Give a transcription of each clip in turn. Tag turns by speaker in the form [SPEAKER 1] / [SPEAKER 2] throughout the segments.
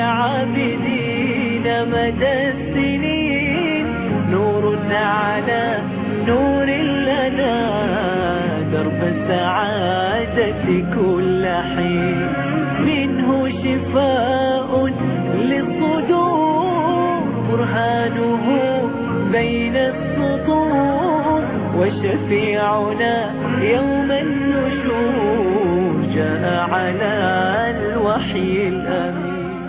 [SPEAKER 1] عابدين مدى السنين، نور على نور لنا، درب السعادة كل حين، منه شفاء للصدور، برهانه بين السطور، وشفيعنا يوم النشور، جاء على الوحي الأمين.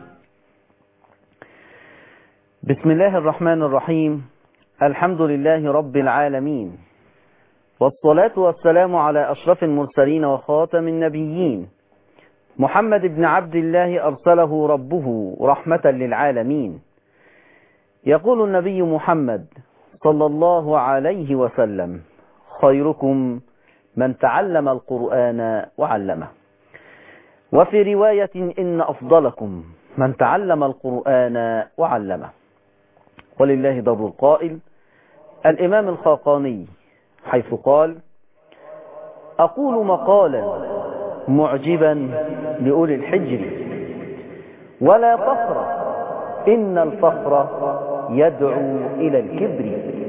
[SPEAKER 2] بسم الله الرحمن الرحيم. الحمد لله رب العالمين، والصلاة والسلام على أشرف المرسلين وخاتم النبيين، محمد بن عبد الله أرسله ربه رحمة للعالمين. يقول النبي محمد صلى الله عليه وسلم: خيركم من تعلم القرآن وعلمه. وفي رواية: إن أفضلكم من تعلم القرآن وعلمه. ولله در القائل الإمام الخاقاني، حيث قال: أقول مقالا معجبا لأولي الحجر، ولا فخر إن الفخر يدعو إلى الكبر،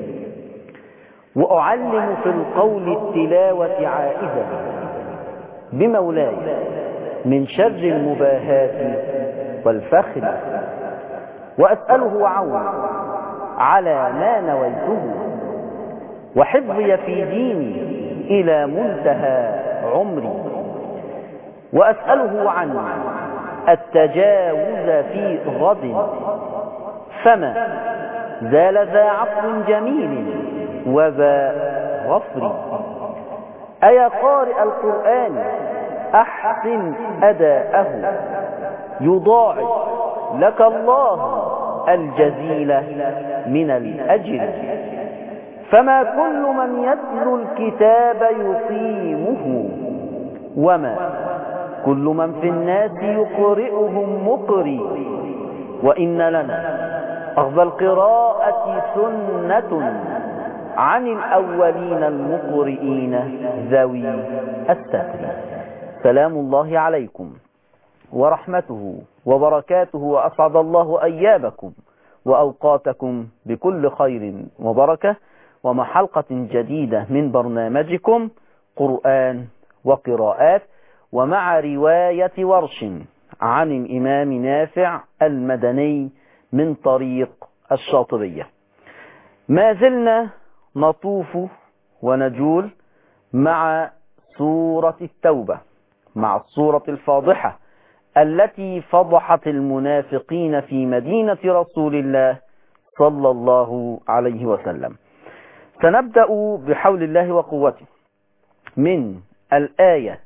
[SPEAKER 2] وأعلم في القول التلاوة عائدا بمولاي من شر المباهات والفخر، وأسأله عون على ما نويته، وحفظي في ديني إلى منتهى عمري، وأسأله عن التجاوز في غد، فما زال ذا عفو جميل وذا غفر. أيا قارئ القرآن أحسن أداءه، يضاعف لك الله الجزيل من الأجر. فما كل من يتلو الكتاب يقيمه، وما كل من في الناس يقرئهم مقري. وإن لنا أخذ القراءة سنة عن الأولين المقرئين ذوي الستر. سلام الله عليكم ورحمته وبركاته، وأسعد الله أيامكم وأوقاتكم بكل خير وبركة، ومع حلقة جديدة من برنامجكم قرآن وقراءات، ومع رواية ورش عن الإمام نافع المدني من طريق الشاطبية. ما زلنا نطوف ونجول مع سورة التوبة، مع السورة الفاضحة التي فضحت المنافقين في مدينة رسول الله صلى الله عليه وسلم. سنبدأ بحول الله وقوته من الآية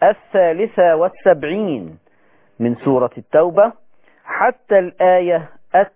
[SPEAKER 2] 73 من سورة التوبة حتى الآية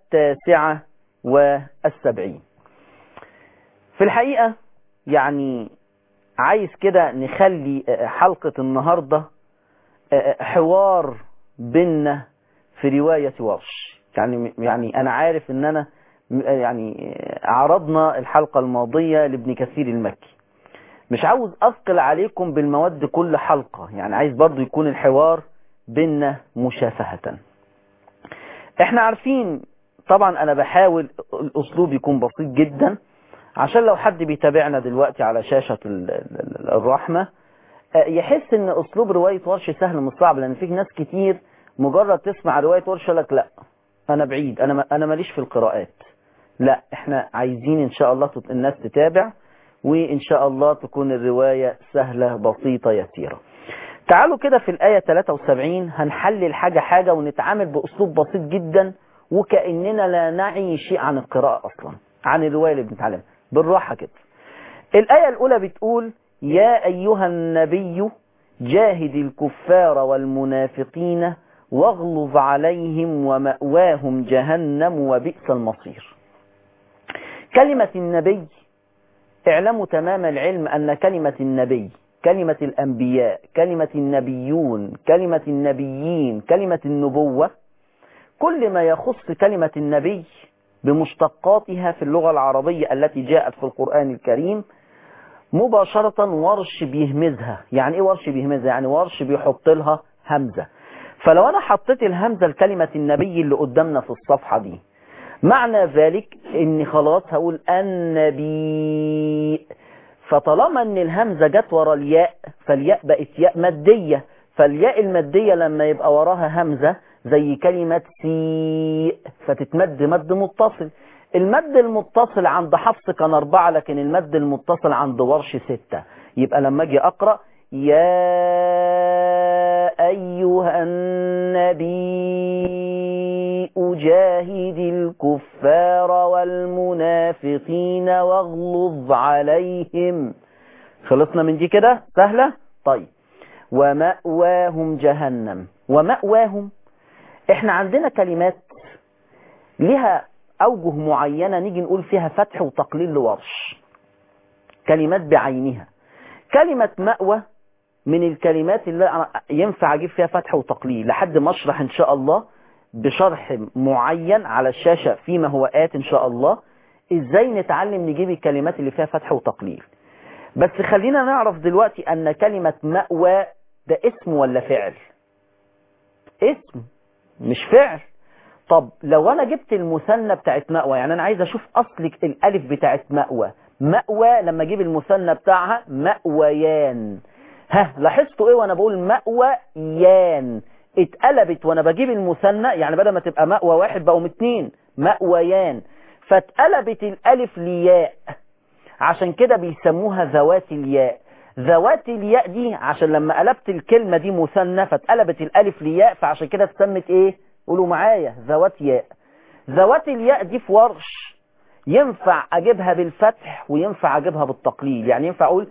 [SPEAKER 2] 79. في الحقيقة يعني عايز كده نخلي حلقة النهاردة حوار بيننا في رواية ورش. يعني أنا عارف إن أنا يعني عرضنا الحلقة الماضية لابن كثير المكي، مش عاوز أثقل عليكم بالمواد كل حلقة، يعني عايز برضو يكون الحوار بيننا مشافهة. احنا عارفين طبعا، أنا بحاول الأسلوب يكون بسيط جدا عشان لو حد بيتابعنا دلوقتي على شاشة الرحمة يحس ان أسلوب رواية ورش سهل مش صعب، لأن فيه ناس كتير مجرد تسمع رواية ورش لك لا أنا بعيد، أنا ماليش في القراءات. لا، احنا عايزين إن شاء الله الناس تتابع، وإن شاء الله تكون الرواية سهلة بسيطة يسيرة. تعالوا كده في الآية 73 هنحلل حاجة حاجة ونتعامل بأسلوب بسيط جدا، وكأننا لا نعي شيء عن القراءة أصلا، عن الرواية اللي بنتعلمها بالراحة كده. الآية الأولى بتقول: يا أيها النبي جاهد الكفار والمنافقين واغلظ عليهم ومأواهم جهنم وبئس المصير. كلمة النبي، اعلموا تمام العلم أن كلمة النبي، كلمة الأنبياء، كلمة النبيون، كلمة النبيين، كلمة النبوة، كل ما يخص كلمة النبي بمشتقاتها في اللغة العربية التي جاءت في القرآن الكريم مباشرة ورش بيهمزها. يعني ايه ورش بيهمزها؟ يعني ورش بيحط لها همزة. فلو أنا حطيت الهمزة لكلمة النبي اللي قدامنا في الصفحة دي، معنى ذلك إني خلاص هقول النبي. فطالما إن الهمزة جت ورا الياء، فالياء بقت ياء مادية، فالياء المادية لما يبقى وراها همزة زي كلمة سيء فتتمد مد متصل. المد المتصل عند حفص كان 4، لكن المد المتصل عند ورش 6. يبقى لما اجي اقرأ يا ايها النبي جاهد الكفار والمنافقين واغلظ عليهم. خلصنا من دي كده سهلة. طيب ومأواهم جهنم. ومأواهم، احنا عندنا كلمات لها اوجه معينة نيجي نقول فيها فتح وتقليل لورش، كلمات بعينها. كلمة مأوى من الكلمات اللي ينفع اجيب فيها فتح وتقليل، لحد ما اشرح ان شاء الله بشرح معين على الشاشة فيما هو آت ان شاء الله ازاي نتعلم نجيب الكلمات اللي فيها فتح وتقليل. بس خلينا نعرف دلوقتي ان كلمة مأوى ده اسم ولا فعل؟ اسم مش فعل. طب لو انا جبت المثنى بتاعت مأوى، يعني انا عايز اشوف اصل الالف بتاعت مأوى. مأوى لما اجيب المثنى بتاعها مأويان. ها لاحظتوا ايه وانا بقول مأويان؟ اتقلبت وانا بجيب المثنى، يعني بدل ما تبقى مأوى واحد بقوا 2 مأويان، فاتقلبت الالف لياء، عشان كده بيسموها ذوات الياء. ذوات الياء دي عشان لما قلبت الكلمة دي مثنى فاتقلبت الالف لياء، فعشان كده اتسمت ايه؟ قولوا معايا ذوات ياء. ذوات الياء دي في ورش ينفع اجيبها بالفتح وينفع اجيبها بالتقليل. يعني ينفع اقول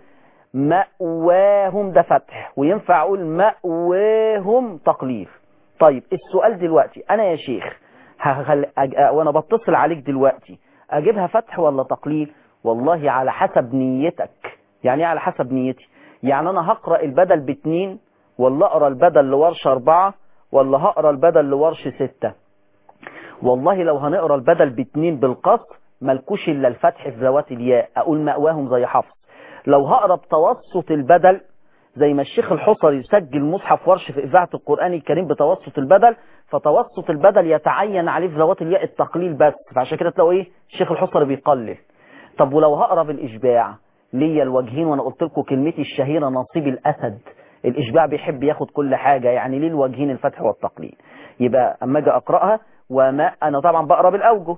[SPEAKER 2] مأواهم ده فتح، وينفع اقول مأواهم تقليل. طيب السؤال دلوقتي انا يا شيخ وانا بتصل عليك دلوقتي اجيبها فتح ولا تقليل؟ والله على حسب نيتك. يعني ايه على حسب نيتي؟ يعني انا هقرأ البدل ب2 ولا اقرأ البدل لورش 4 ولا هقرأ البدل لورش 6؟ والله لو هنقرأ البدل ب2 بالقصر ملكوش الا الفتح في ذوات الياء، اقول مأواهم زي حفص. لو هقرأ بتوسط البدل زي ما الشيخ الحصري يسجل مصحف ورش في إذاعة القرآن الكريم بتوسط البدل، فتوسط البدل يتعين عليه في ذوات الياء التقليل بس، فعشان كده تلاقوا ايه الشيخ الحصري بيقلل. طب ولو هقرأ بالإشباع ليا الوجهين، وانا قلت لكم كلمتي الشهيرة نصيب الأسد، الإشباع بيحب ياخد كل حاجة، يعني ليه الوجهين الفتح والتقليل. يبقى اما اجي اقرأها انا طبعا بقرأ بالأوجه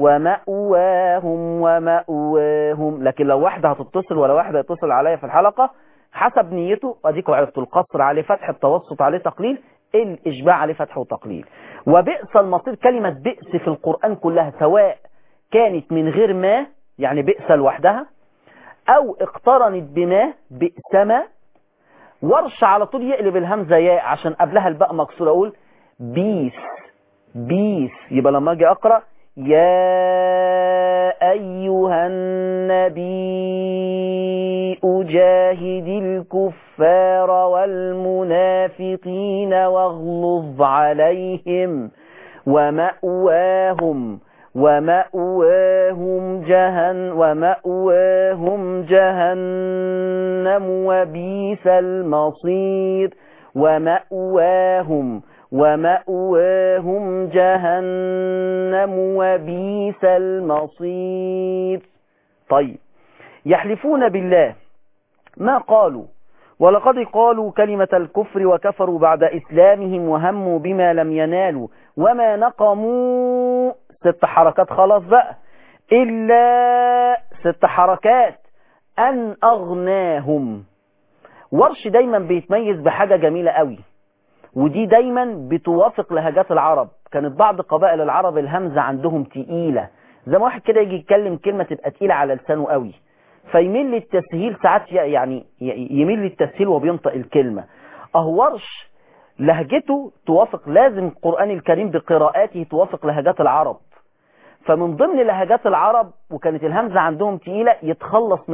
[SPEAKER 2] ومأواهم ومأواهم، لكن لو واحدة هتتصل ولا واحدة يتصل عليا في الحلقة حسب نيته اديكوا عرفتوا. القصر عليه فتح، التوسط عليه تقليل، الإشباع عليه فتح وتقليل. وبئس المصير، كلمة بئس في القرآن كلها سواء كانت من غير ما، يعني بئس لوحدها، او اقترنت بما بئسما، ورش على طول يقلب الهمزة ياء عشان قبلها الباء مكسورة، اقول بيس بيس. يبقى لما اجي اقرأ يا أيها النبي جاهد الكفار والمنافقين واغلظ عليهم ومأواهم جهنم وبئس المصير. ومأواهم جهنم وبئس المصير. طيب يحلفون بالله ما قالوا ولقد قالوا كلمة الكفر وكفروا بعد إسلامهم وهموا بما لم ينالوا وما نقموا 6 حركات خلاص بقى إلا 6 حركات أن أغناهم. ورش دايما بيتميز بحاجة جميلة قوي، ودي دايما بتوافق لهجات العرب. كانت بعض قبائل العرب الهمزة عندهم تقيلة، زي ما واحد كده يجي يتكلم كلمة تبقى تقيلة على لسانه قوي فيميل للتسهيل، ساعات يعني يميل للتسهيل وبينطق الكلمة. ورش لهجته توافق، لازم القرآن الكريم بقراءاته توافق لهجات العرب. فمن ضمن لهجات العرب وكانت الهمزة عندهم تقيلة يتخلص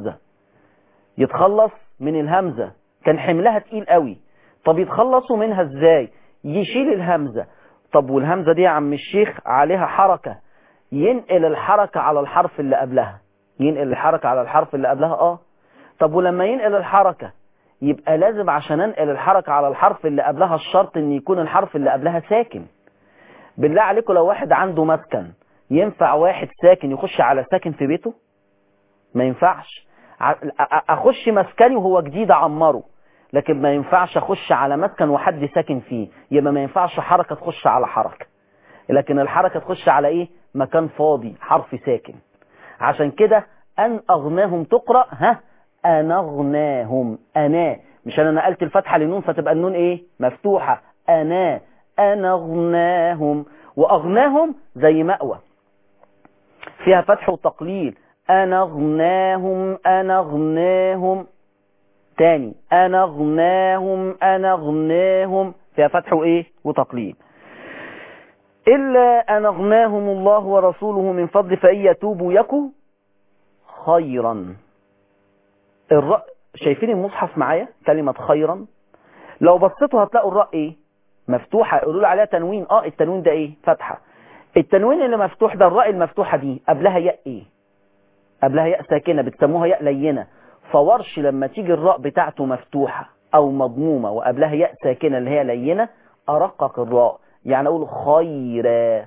[SPEAKER 2] من الهمزة، كان حملها تقيل قوي. طب يتخلصوا منها ازاي؟ يشيل الهمزة. طب والهمزة دي يا عم الشيخ عليها حركة، ينقل الحركة على الحرف اللي قبلها. طب ولما ينقل الحركة يبقى لازم عشان انقل الحركة على الحرف اللي قبلها الشرط ان يكون الحرف اللي قبلها ساكن. بالله عليكم لو واحد عنده مسكن ينفع واحد ساكن يخش على ساكن في بيته؟ ما ينفعش. اخش مسكني وهو جديد اعمره، لكن ما ينفعش اخش على مسكن وحد ساكن فيه، يبقى ما ينفعش حركة تخش على حركة، لكن الحركة تخش على ايه؟ مكان فاضي حرف ساكن. عشان كده ان اغناهم تقرأ انغناهم، انا مش انا نقلت الفتحة للنون فتبقى النون ايه؟ مفتوحة. انا انغناهم، واغناهم زي مأوى فيها فتح وتقليل. انغناهم انغناهم، تاني انغناهم فيها فتح وايه؟ وتقليل. إلا أن أغناهم الله ورسوله من فضل فإن يتوبوا يكو خيرا. شايفين المصحف معايا كلمة خيرا؟ لو بصيتوا هتلاقوا الراء ايه؟ مفتوحة، يقولوا له عليها تنوين. التنوين ده ايه؟ فتحة. التنوين اللي مفتوح ده، الراء المفتوحة دي قبلها ياء ايه؟ قبلها ياء ساكنة بتسموها ياء لينة. فورش لما تيجي الراء بتاعته مفتوحة او مضمومة وقبلها ياء ساكنة اللي هي لينة، ارقق الراء، يعني اقول خيرا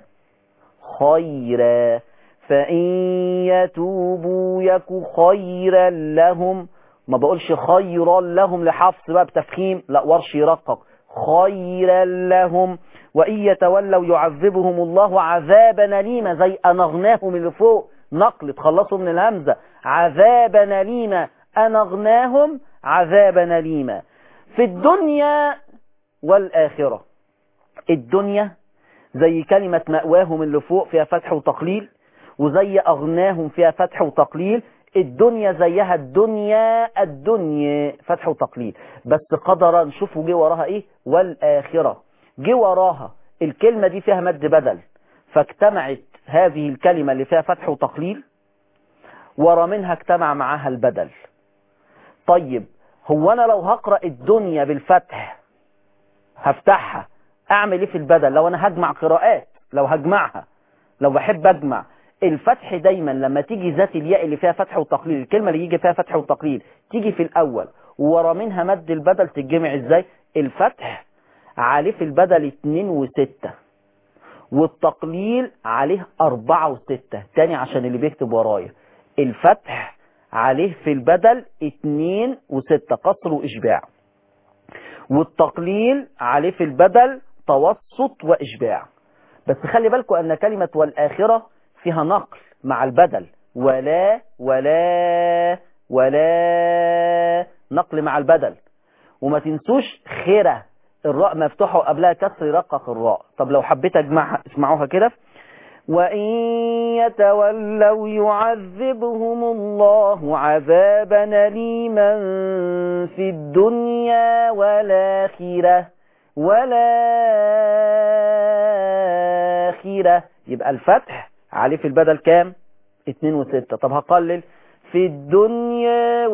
[SPEAKER 2] فإن يتوبوا يكو خيرا لهم. ما بقولش خيرا لهم لحفص بقى بتفخيم، لا، ورش يرقق خيرا لهم. وإن يتولوا يعذبهم الله عذابا أليما، زي أنغناهم اللي فوق نقل تخلصوا من الهمزة، عذابا أليما، أنغناهم عذابا أليما في الدنيا والآخرة. الدنيا زي كلمة مأواهم اللي فوق فيها فتح وتقليل، وزي أغناهم فيها فتح وتقليل. الدنيا زيها الدنيا فتح وتقليل، بس قدرا شوفوا جه وراها ايه؟ والآخرة. جه وراها الكلمة دي فيها مد بدل، فاجتمعت هذه الكلمة اللي فيها فتح وتقليل ورا منها اجتمع معاها البدل. طيب هو انا لو هقرأ الدنيا بالفتح هفتحها، اعمل ايه في البدل؟ لو انا هجمع قراءات، لو هجمعها، لو بحب اجمع الفتح دايما لما تيجي ذات الياء اللي فيها فتح وتقليل، الكلمة اللي يجي فيها فتح وتقليل تيجي في الاول ورا منها مد البدل، تتجمع ازاي؟ الفتح عليه في البدل 2 و6، والتقليل عليه 4 و6. تاني عشان اللي بيكتب ورايا، الفتح عليه في البدل 2 و6 قصر وإشباع، والتقليل عليه في البدل توسط وإشباع. بس خلي بالكم أن كلمة والآخرة فيها نقل مع البدل، ولا نقل مع البدل. وما تنسوش خيرة، الراء مفتوحة وقبلها كسر يرقق الراء. طب لو حبيت أجمعها اسمعوها كده: وإن يتولوا يعذبهم الله عذابا أليما في الدنيا والآخرة. يبقى الفتح عليه في البدل كام؟ 2 و6. طب هقلل: في الدنيا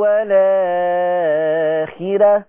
[SPEAKER 2] والآخرة.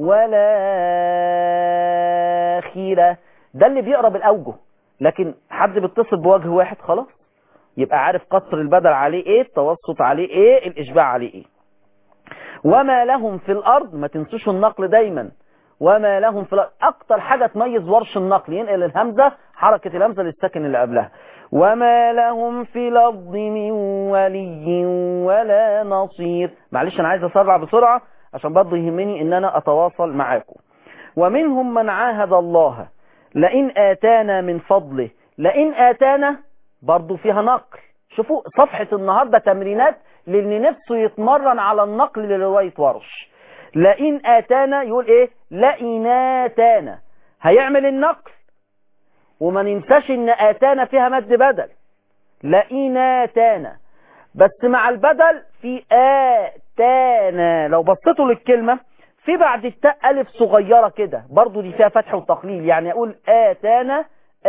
[SPEAKER 2] ده اللي بيقرا بالأوجه، لكن حد بيتصل بوجه واحد خلاص يبقى عارف قصر البدل عليه ايه، التوسط عليه ايه، الاشباع عليه ايه. وما لهم في الارض، ما تنسوش النقل دايما، وما لهم في الارض اكتر حاجة تميز ورش النقل، ينقل الهمزة حركة الهمزة للساكن اللي قبلها. وما لهم في الارض من ولي ولا نصير. معلش انا عايز اسرع بسرعة عشان برضه يهمني ان انا اتواصل معاكم. ومنهم من عاهد الله لئن آتانا من فضله. لئن آتانا برضو فيها نقل. شوفوا صفحة النهاردة تمرينات للي نفسه يتمرن على النقل لرواية ورش. لئن آتانا يقول ايه؟ لئن آتانا، هيعمل النقل. وما ننساش ان آتانا فيها مد بدل، لئن آتانا، بس مع البدل في آتانا. لو بصيتوا للكلمة في بعد التاء ألف صغيرة كده، برضو دي فيها فتح وتقليل، يعني أقول آتانا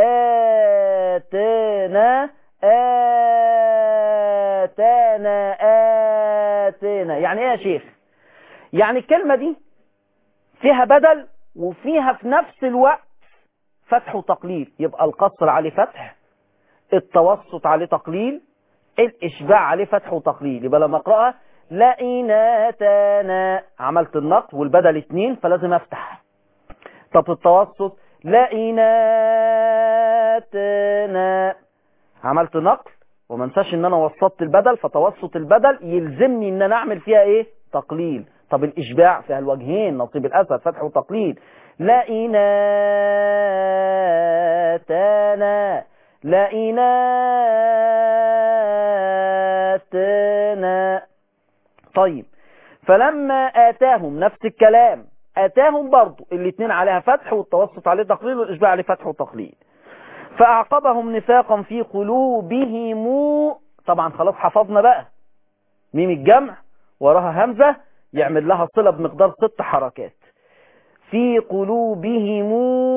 [SPEAKER 2] يعني إيه يا شيخ؟ يعني الكلمة دي فيها بدل وفيها في نفس الوقت فتح وتقليل، يبقى القصر عليه فتح، التوسط عليه تقليل، الإشباع عليه فتح وتقليل. يبقى لما أقرأها لئن آتانا، عملت النقل والبدل 2 فلازم افتح. طب التوسط لئن آتانا، عملت نقل وما انساش ان انا وسطت البدل، فتوسط البدل يلزمني ان انا اعمل فيها ايه؟ تقليل. طب الاشباع فيها الوجهين، نصيب الاسد فتح وتقليل. لئن آتانا، لئن آتانا. طيب فلما آتاهم نفس الكلام، آتاهم برضو الاثنين عليها فتح والتوسط عليه تقليل والإشباع عليه فتح وتقليل. فأعقبهم نفاقا في قلوبهم، طبعا خلاص حفظنا بقى ميم الجمع وراها همزة يعمل لها صلة بمقدار 6 حركات. في قلوبهم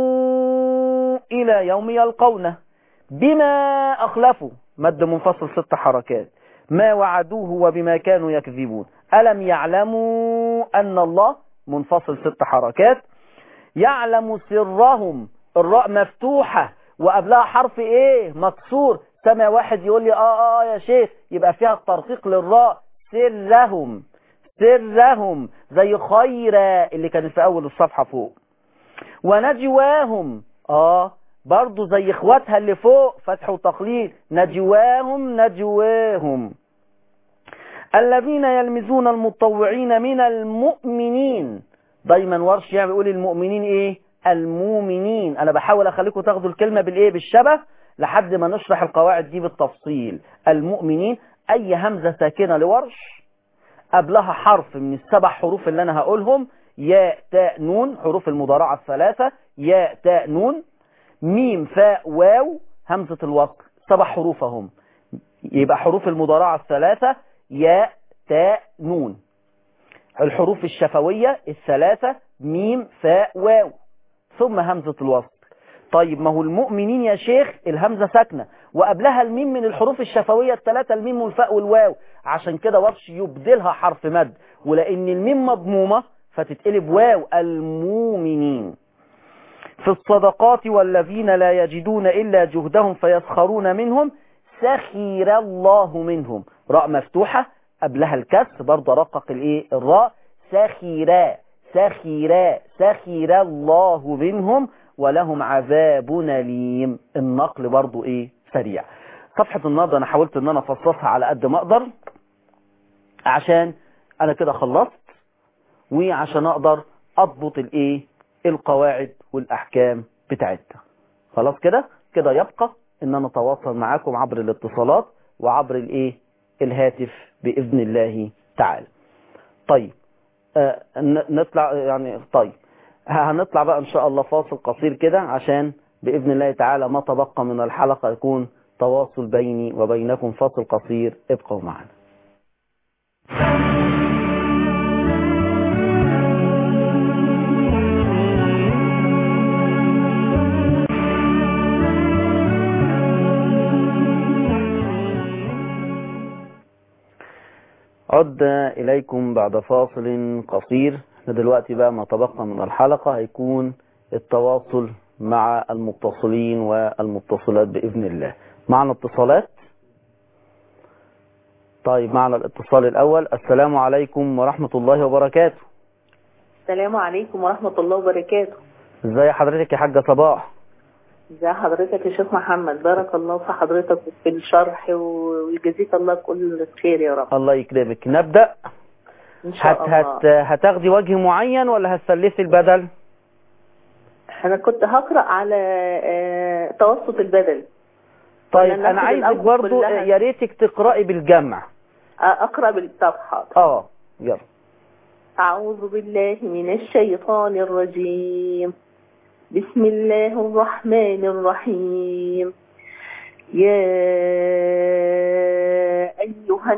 [SPEAKER 2] إلى يوم يلقونه بما أخلفوا، مد منفصل 6 حركات، ما وعدوه وبما كانوا يكذبون. ألم يعلموا أن الله منفصل 6 حركات. يعلم سرهم، الراء مفتوحة وقبلها حرف ايه؟ مكسور. سمع واحد يقول لي يا شيخ يبقى فيها الترقيق للراء. سرهم، سرهم زي خيرة اللي كانت في اول الصفحة فوق. ونجواهم برضو زي اخواتها اللي فوق فتح وتقليل. نجواهم، نجواهم. الذين يلمزون المتطوعين من المؤمنين، دايما ورش يعني بيقول المؤمنين ايه؟ المؤمنين. انا بحاول اخليكم تاخدوا الكلمة بالايه؟ بالشبه لحد ما نشرح القواعد دي بالتفصيل. المؤمنين اي همزة ساكنة لورش قبلها حرف من ال7 حروف اللي انا هقولهم، ياء تاء نون، حروف المضارعة ال3، ياء تاء نون ميم فاء واو همزة الوصل، 7 حروف هم. يبقى حروف المضارعة ال3 ياء تاء نون. الحروف الشفوية ال3 ميم فاء واو ثم همزة الوصل. طيب ما هو المؤمنين يا شيخ الهمزة ساكنة وقبلها الميم من الحروف الشفوية ال3 الميم والفاء والواو، عشان كده ورش يبدلها حرف مد، ولأن الميم مضمومة فتتقلب واو. المؤمنين. في الصدقات والذين لا يجدون إلا جهدهم فيسخرون منهم سخر الله منهم، راء مفتوحة قبلها الكسر برضه رقق الايه؟ الراء. سخيرا، سخيرا، سخير الله منهم ولهم عذاب أليم. النقل برضه ايه؟ سريع. صفحة النهارده انا حاولت ان انا افصصها على قد ما اقدر عشان انا كده خلصت، وعشان اقدر اضبط الايه؟ القواعد والاحكام بتاعتها. خلاص كده يبقى ان انا اتواصل معاكم عبر الاتصالات وعبر الايه؟ الهاتف باذن الله تعالى. طيب نطلع يعني. طيب هنطلع بقى ان شاء الله فاصل قصير كده عشان باذن الله تعالى ما تبقى من الحلقة يكون تواصل بيني وبينكم. فاصل قصير، ابقوا معنا. عدنا إليكم بعد فاصل قصير. دلوقتي بقى ما تبقى من الحلقة هيكون التواصل مع المتصلين والمتصلات بإذن الله. معنا اتصالات. طيب معنا الاتصال الأول. السلام عليكم ورحمة الله وبركاته.
[SPEAKER 3] السلام عليكم ورحمة الله وبركاته.
[SPEAKER 2] ازاي حضرتك يا حاجة صباح؟
[SPEAKER 3] ازي حضرتك يا شيخ محمد؟ بارك الله في حضرتك في الشرح ويجزيك الله كل خير يا رب.
[SPEAKER 2] الله يكرمك. نبدأ
[SPEAKER 3] ان شاء الله.
[SPEAKER 2] هتاخدي وجه معين ولا هتسلفي البدل؟
[SPEAKER 3] انا كنت هقرأ على توسط البدل.
[SPEAKER 2] طيب انا عايزك برضو يا ريتك تقرأي بالجمع.
[SPEAKER 3] اقرأ بالصفحة.
[SPEAKER 2] يلا.
[SPEAKER 3] اعوذ بالله من الشيطان الرجيم. بسم الله الرحمن الرحيم. يا أيها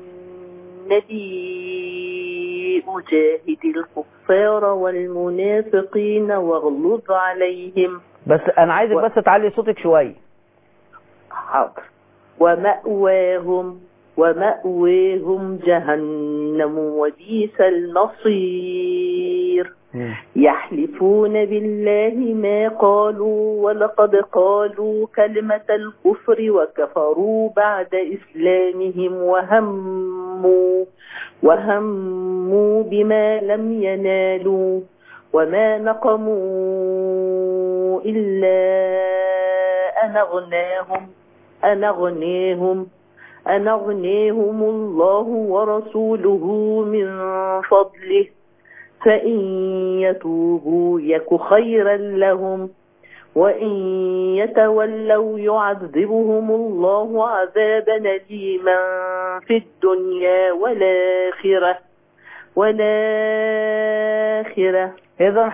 [SPEAKER 3] النبي جاهد الكفار والمنافقين واغلظ عليهم.
[SPEAKER 2] بس أنا عايزك بس تعلي صوتك شوية.
[SPEAKER 3] حاضر. ومأواهم جهنم وبئس المصير. يحلفون بالله ما قالوا ولقد قالوا كلمة الكفر وكفروا بعد إسلامهم وهموا بما لم ينالوا وما نقموا إلا أن أغنيهم الله ورسوله من فضله فإن يتوبوا يك خيرا لهم وإن يتولوا يعذبهم الله عذابا أليما في الدنيا والآخرة.
[SPEAKER 2] إذن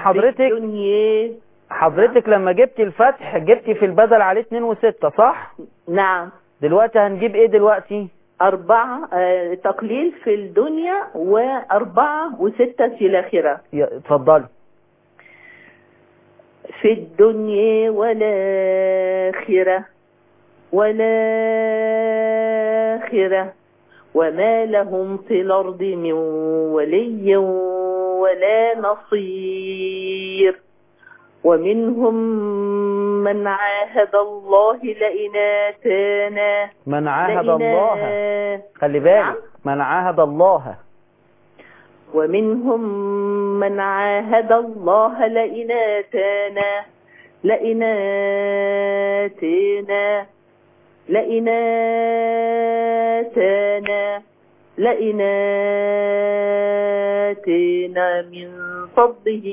[SPEAKER 2] حضرتك لما جبتي الفتح جبتي في البدل عليه 2 و6 صح؟
[SPEAKER 3] نعم.
[SPEAKER 2] دلوقتي هنجيب ايه دلوقتي؟
[SPEAKER 3] 4 تقليل في الدنيا و4 و6 في الآخرة.
[SPEAKER 2] اتفضلي.
[SPEAKER 3] في الدنيا والآخرة وما لهم في الأرض من ولي ولا نصير ومنهم من عاهد الله لئن آتانا
[SPEAKER 2] من عاهد الله خلي بالك من عاهد الله
[SPEAKER 3] ومنهم من عاهد الله لئن آتانا من فضله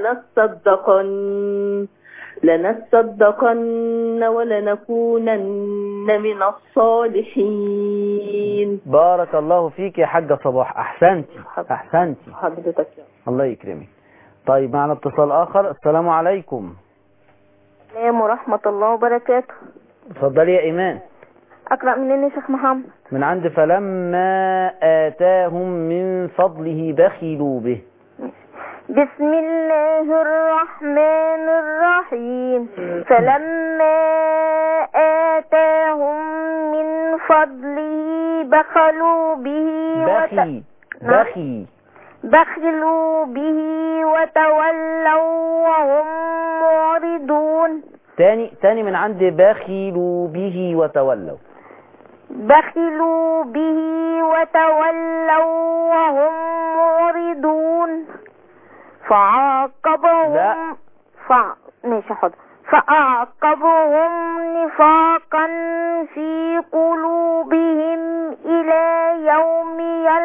[SPEAKER 3] لنصدقن ولنكونن من الصالحين.
[SPEAKER 2] بارك الله فيك يا حاجة صباح. أحسنتي
[SPEAKER 3] حضرتك.
[SPEAKER 2] الله يكرمك. طيب معنا اتصال آخر. السلام عليكم.
[SPEAKER 4] السلام ورحمة الله وبركاته.
[SPEAKER 2] اتفضلي يا إيمان.
[SPEAKER 4] أقرأ منين يا شيخ محمد؟
[SPEAKER 2] من عند فلما آتاهم من فضله بخلوا به.
[SPEAKER 4] بسم الله الرحمن الرحيم. فلما آتاهم من فضله بخلوا به بخلوا به وتولوا وهم معرضون.
[SPEAKER 2] تاني من عند بخلوا به وتولوا.
[SPEAKER 4] بخلوا به وتولوا وهم معرضون. فعاقبهم نفاقا في قلوبهم إلى يوم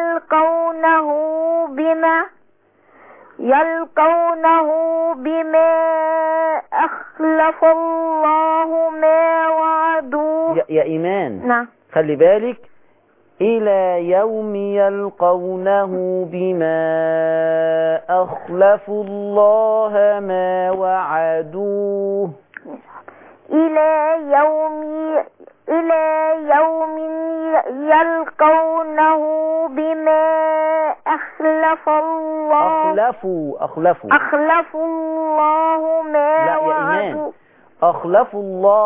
[SPEAKER 4] يلقونه بما أخلف الله ما وعدوه.
[SPEAKER 2] يا إيمان.
[SPEAKER 4] نعم.
[SPEAKER 2] خلي بالك إلى يوم يلقونه بما أخلفوا الله ما وعدوه.
[SPEAKER 4] إلى يوم يلقونه بما أخلفوا الله ما وعدوه.
[SPEAKER 2] أخلفوا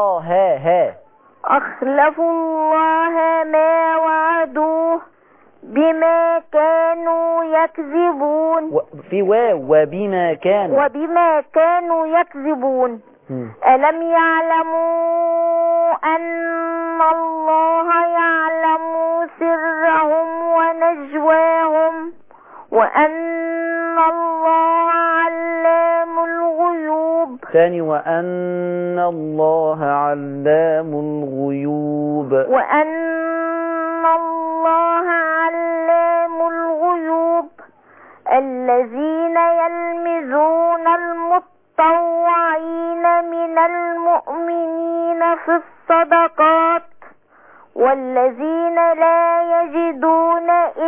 [SPEAKER 2] الله
[SPEAKER 4] ما وعدوه بما كانوا يكذبون.
[SPEAKER 2] في وبما
[SPEAKER 4] كانوا يكذبون. ألم يعلموا أن الله يعلم سرهم ونجواهم وأن الله علام الغيوب.
[SPEAKER 2] ثاني وأن الله علام الغيوب.
[SPEAKER 4] الذين يلمزون المتطوعين من المؤمنين في الصدقات والذين لا يجدون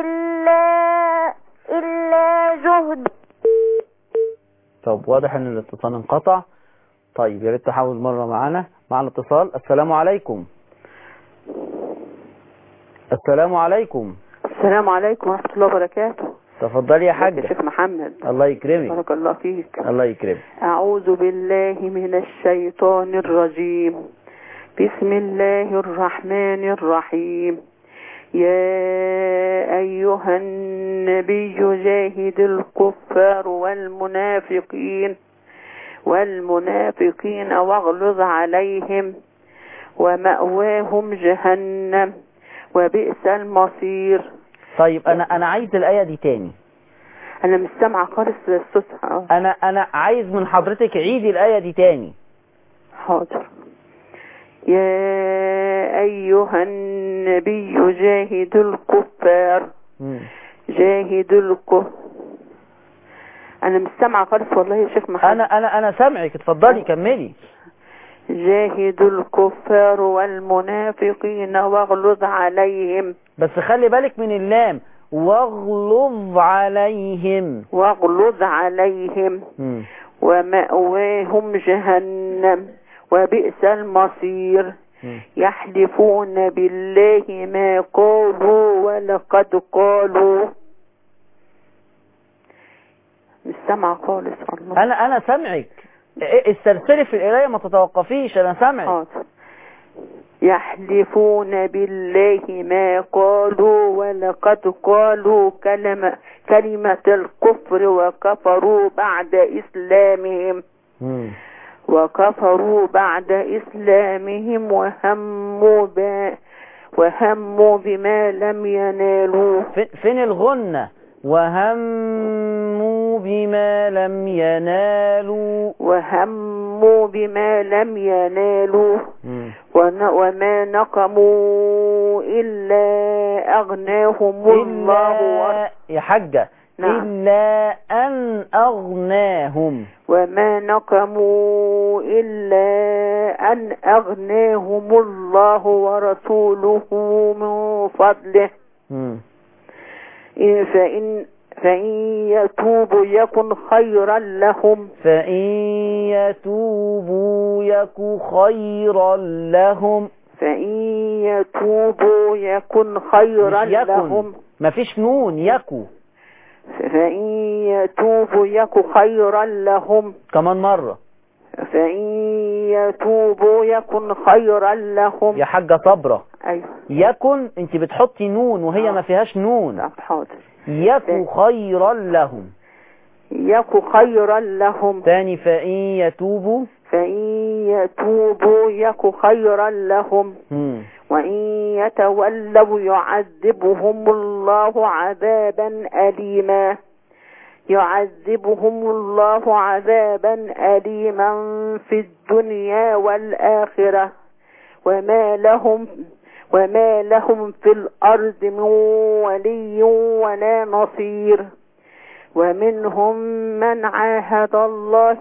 [SPEAKER 4] إلا جهد.
[SPEAKER 2] طب واضح ان الاتصال انقطع. طيب يا ريت تحاول مرة معنا اتصال. السلام عليكم.
[SPEAKER 5] السلام عليكم ورحمة الله وبركاته.
[SPEAKER 2] تفضلي يا حاج.
[SPEAKER 5] شيخ محمد.
[SPEAKER 2] الله يكرمك.
[SPEAKER 5] بارك الله فيك.
[SPEAKER 2] الله يكرمك.
[SPEAKER 5] أعوذ بالله من الشيطان الرجيم. بسم الله الرحمن الرحيم. يا أيها النبي جاهد الكفار والمنافقين واغلظ عليهم ومأواهم جهنم وبئس المصير.
[SPEAKER 2] طيب انا عايز الآية دي تاني.
[SPEAKER 5] أنا مش سامعة خالص الصوت.
[SPEAKER 2] انا عايز من حضرتك عيدي الآية دي تاني.
[SPEAKER 5] حاضر. يا أيها النبي جاهد الكفار أنا مش سامعة خالص والله يا شيخ محمد.
[SPEAKER 2] أنا سامعك، اتفضلي كملي.
[SPEAKER 5] جاهد الكفار والمنافقين واغلظ عليهم.
[SPEAKER 2] بس خلي بالك من اللام، واغلظ عليهم.
[SPEAKER 5] ومأواهم جهنم وبئس المصير. يحلفون بالله ما قالوا ولقد قالوا. مش سامعة خالص والله.
[SPEAKER 2] أنا سامعك، استرسلي في القراية ما تتوقفيش، أنا سامعك.
[SPEAKER 5] يحلفون بالله ما قالوا ولقد قالوا كلمة الكفر وكفروا بعد إسلامهم وهموا بما لم ينالوا.
[SPEAKER 2] فين الغنة؟ وهموا بما لم ينالوا وما نقموا إلا أغناهم الله. يا حاجة إلا أن أغناهم.
[SPEAKER 5] وما نقموا إلا أن أغناهم الله ورسوله من فضله. فإن يتوبوا يكن خيرا لهم.
[SPEAKER 2] مفيش نون، يكو.
[SPEAKER 5] فإن يتوبوا يكن خيرا لهم.
[SPEAKER 2] كمان مرة.
[SPEAKER 5] فإن يتوبوا يكن خيرا لهم.
[SPEAKER 2] يا حاجة صبرة.
[SPEAKER 5] أيوة.
[SPEAKER 2] يكن انت بتحطي نون وهي ما فيهاش نون.
[SPEAKER 5] حاضر.
[SPEAKER 2] يكن خيرا لهم. تاني. فإن يتوبوا
[SPEAKER 5] يكن خيرا لهم. وإن يتولوا يعذبهم الله عذابا أليما في الدنيا والآخرة وما لهم في الأرض من ولي ولا نصير. ومنهم من عاهد الله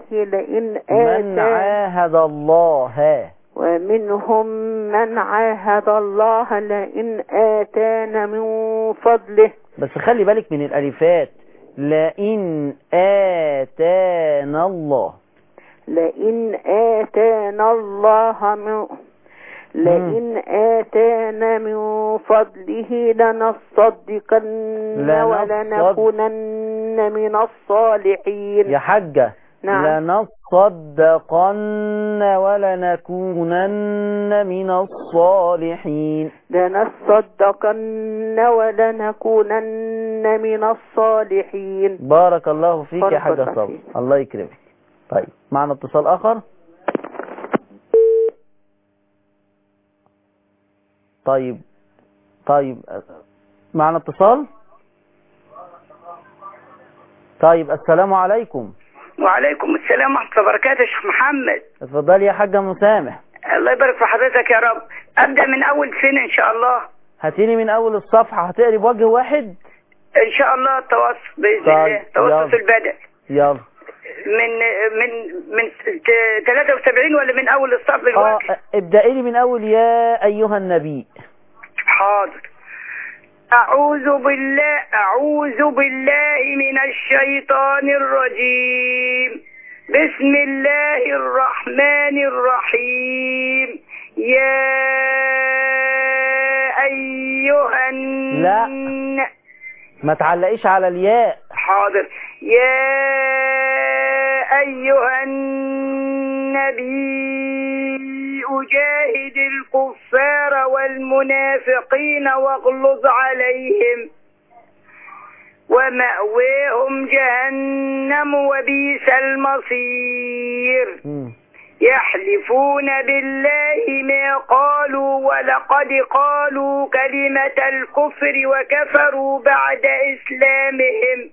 [SPEAKER 5] لئن آتانا من فضله.
[SPEAKER 2] بس خلي بالك من الألفات. لئن آتانا
[SPEAKER 5] من فضله لنصدقن ولنكونن من الصالحين.
[SPEAKER 2] يا حاجة.
[SPEAKER 5] نعم.
[SPEAKER 2] لنصدقن ولنكونن من الصالحين. بارك الله فيك يا حاجة صبر، الله يكرمك. طيب معنا اتصال آخر. طيب معنا اتصال. طيب السلام عليكم.
[SPEAKER 6] وعليكم السلام ورحمة الله وبركاته يا شيخ محمد.
[SPEAKER 2] اتفضلي يا حاجة مسامح.
[SPEAKER 6] الله يبارك في حضرتك يا رب. أبدأ من أول سنة إن شاء الله.
[SPEAKER 2] هاتيني من أول الصفحة، هتقري بوجه واحد
[SPEAKER 6] إن شاء الله. التواصل بإذن الله، توسط البدء.
[SPEAKER 2] يلا.
[SPEAKER 6] من 73 ولا من أول الصف الوجه؟
[SPEAKER 2] ابدأي لي من أول يا أيها النبي.
[SPEAKER 6] حاضر. أعوذ بالله من الشيطان الرجيم. بسم الله الرحمن الرحيم. يا أيها
[SPEAKER 2] لا ما تعلقيش على الياء.
[SPEAKER 6] حاضر. يا أيها النبي وجاهد الكفار والمنافقين واغلظ عليهم ومأواهم جهنم وبئس المصير. يحلفون بالله ما قالوا ولقد قالوا كلمة الكفر وكفروا بعد إسلامهم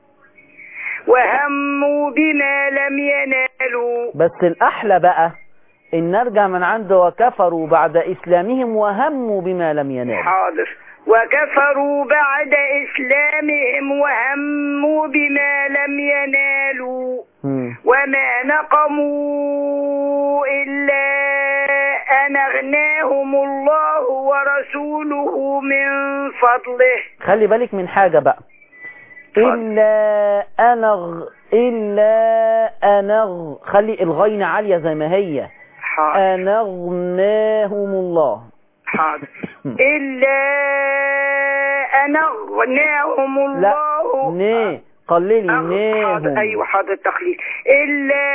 [SPEAKER 6] وهموا بما لم ينالوا.
[SPEAKER 2] بس الأحلى بقى إن نرجع من عنده وكفروا بعد إسلامهم وهموا بما لم ينالوا.
[SPEAKER 6] حاضر. وكفروا بعد إسلامهم وهموا بما لم ينالوا وما نقموا إلا أن أغناهم الله ورسوله من فضله.
[SPEAKER 2] خلي بالك من حاجة بقى، إلا أنغ خلي الغين عالية زي ما هي. أنغناهم الله.
[SPEAKER 6] حاضر. إلا أنغناهم الله.
[SPEAKER 2] لا قللي
[SPEAKER 6] ناهم. أيوة حاضر تقليل. إلا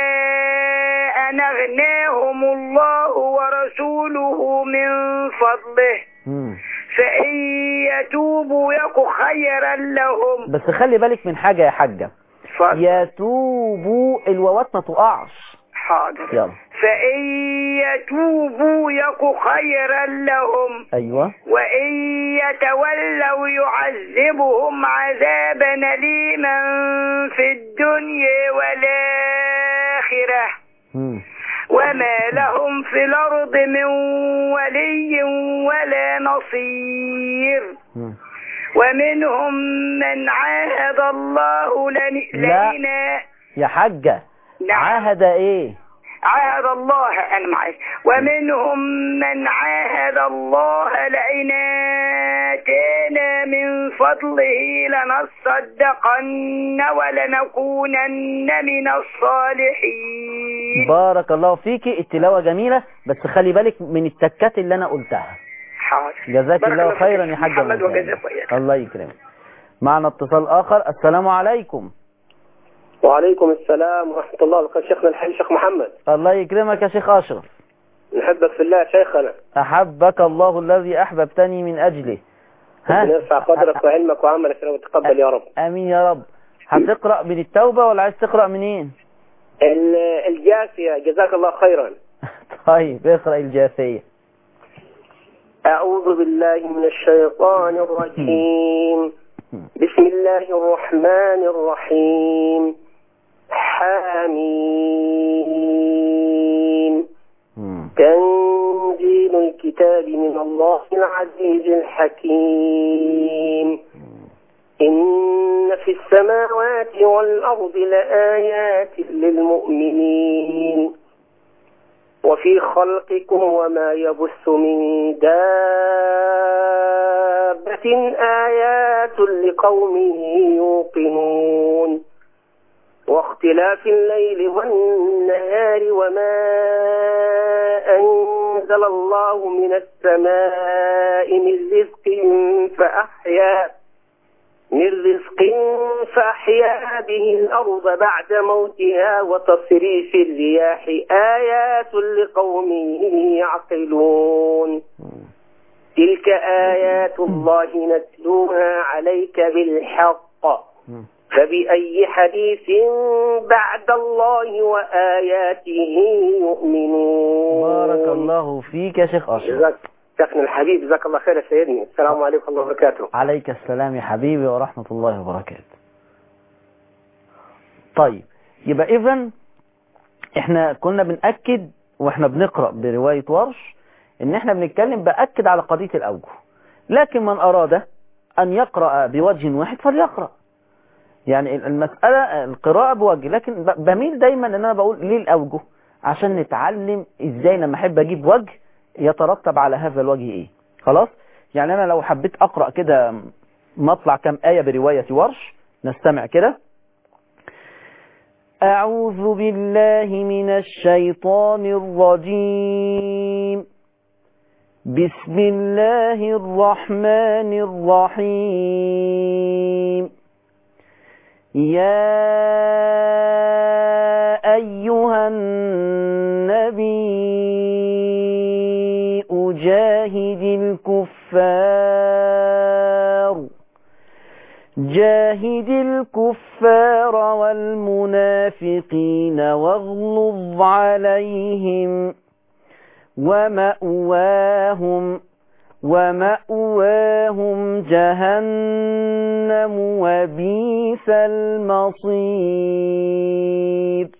[SPEAKER 6] أنغناهم الله ورسوله من فضله فإن يتوبوا يك خيرا لهم.
[SPEAKER 2] بس خلي بالك من حاجة يا حاجة، يتوبوا الواوات ما تقعش.
[SPEAKER 6] حاضر.
[SPEAKER 2] يلا.
[SPEAKER 6] فإن يتوبوا يك خيرا لهم.
[SPEAKER 2] أيوة.
[SPEAKER 6] وإن يتولوا يعذبهم عذابا أليما في الدنيا والآخرة وما لهم في الأرض من ولي ولا نصير. ومنهم من عاهد الله لنا.
[SPEAKER 2] يا حاجة.
[SPEAKER 6] نعم.
[SPEAKER 2] عاهد ايه؟
[SPEAKER 6] عاهد الله. أنا معي. ومنهم من عاهد الله لئن آتانا من فضله لنصدقن ولنكونن من الصالحين.
[SPEAKER 2] بارك الله فيكي، التلاوة جميلة بس خلي بالك من التكات اللي أنا قلتها.
[SPEAKER 6] حاضر.
[SPEAKER 2] جزاك الله خيرا يا حاج
[SPEAKER 6] محمد وجزاك
[SPEAKER 2] الله يكرمك. معنا اتصال آخر. السلام عليكم.
[SPEAKER 7] وعليكم السلام ورحمة الله وبركاته. شيخنا الحبيب شيخ محمد.
[SPEAKER 2] الله يكرمك يا شيخ أشرف.
[SPEAKER 7] نحبك في الله شيخنا.
[SPEAKER 2] أحبك الله الذي أحببتني من أجله.
[SPEAKER 7] يرفع قدرك وعلمك وعملك وتقبل يا رب.
[SPEAKER 2] آمين يا رب. هتقرأ من التوبة ولا عايز تقرأ منين؟
[SPEAKER 7] الجاثية. جزاك الله خيرا.
[SPEAKER 2] طيب اقرأ الجاثية.
[SPEAKER 7] أعوذ بالله من الشيطان الرجيم. بسم الله الرحمن الرحيم. حميم. تنزيل الكتاب من الله العزيز الحكيم. إن في السماوات والأرض لآيات للمؤمنين وفي خلقكم وما يبث من دابة آيات لقوم يوقنون واختلاف الليل والنهار وما أنزل الله من السماء من رزق فأحيا به الأرض بعد موتها وتصريف الرياح آيات لقوم يعقلون تلك آيات الله نتلوها عليك بالحق فبأي حديث بعد الله وآياته يؤمنون.
[SPEAKER 2] بارك الله فيك يا شيخ أشرف.
[SPEAKER 7] شيخنا الحبيب جزاك الله خير يا سيدنا. السلام عليكم ورحمة الله وبركاته.
[SPEAKER 2] عليك السلام يا حبيبي ورحمة الله وبركاته. طيب يبقى إذن احنا كنا بنأكد واحنا بنقرأ برواية ورش ان احنا بنتكلم بأكد على قضية الأوجه، لكن من أراد أن يقرأ بوجه واحد فليقرأ. يعني المسألة القراءة بوجه، لكن بميل دايما ان انا بقول ليه الأوجه عشان نتعلم ازاي لما احب اجيب وجه يترتب على هذا الوجه ايه. خلاص، يعني انا لو حبيت اقرأ كده مطلع كم آية برواية ورش نستمع كده. أعوذ بالله من الشيطان الرجيم. بسم الله الرحمن الرحيم. يا أيها النبي جاهد الكفار والمنافقين واغلظ عليهم ومأواهم جهنم وبئس المصير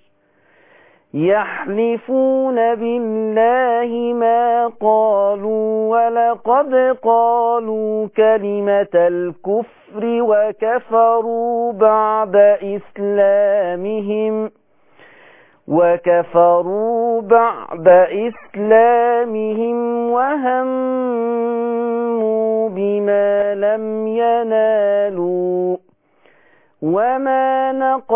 [SPEAKER 2] يحلفون بالله ما قالوا ولقد قالوا كلمة الكفر وكفروا بعد إسلامهم وهموا بما لم ينالوا وما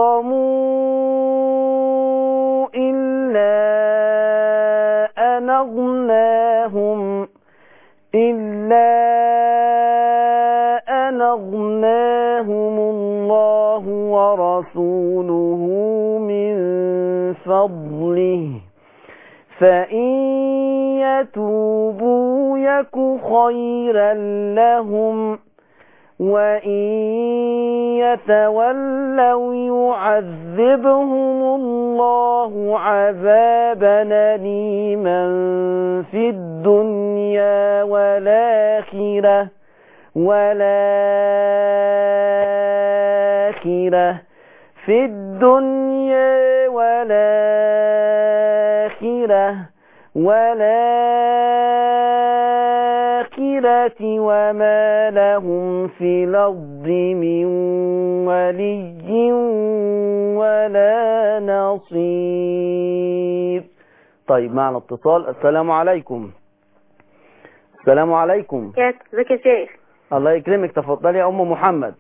[SPEAKER 2] نقموا إلا أن أغناهم الله ورسوله من فضله فإن يتوبوا يك خيرا لهم وإن يتولوا يعذبهم الله عذابا أليما في الدنيا والآخرة وما لهم في الأرض من ولي ولا نصير. طيب معنا اتصال. السلام عليكم. السلام عليكم.
[SPEAKER 8] ازيك يا شيخ؟
[SPEAKER 2] الله يكرمك. تفضلي يا أم محمد.